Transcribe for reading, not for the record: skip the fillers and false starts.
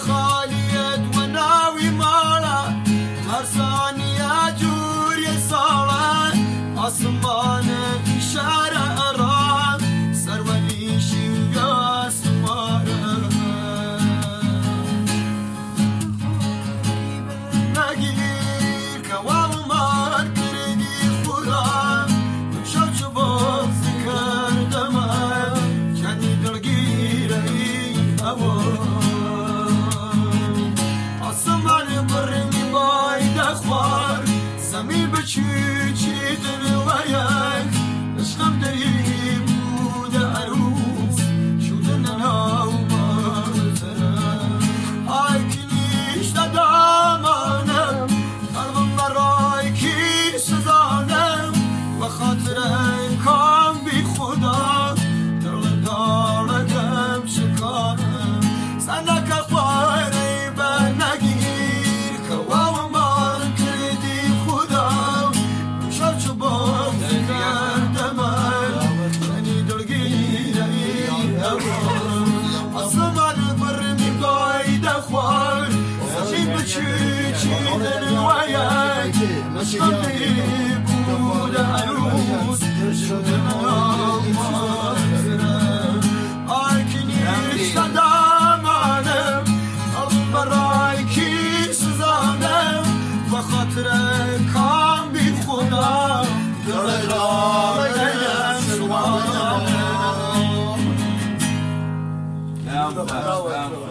خاليت وناوي مالا هر ثانية جوري صالة أسمان إشارة أرام سرولي شيوغا سمارة نگیر کوام مار کردی خدا شب شباب کردم کنی دلگیره هوا آسمان برمی باید خوار زمین بچی چی دنوایک عشقم دری بود عروس شدن ناو مارترم آی کنیش دامانم قلبم برای کی سزانم و خاطر کام بی خدا دل دارگم شکارم سندک خواری به نگیر کوام مار کردی خدا شب شباب کردم منی دلگیری هوا آسمان برمی باید خوار زمین بچی چی دنوایک عشقم دری بود عروس شدن مارترم آی کنیش دامانم قلبم برای کی سزانم و خاطر کام بی خدا دل دارم شمارم.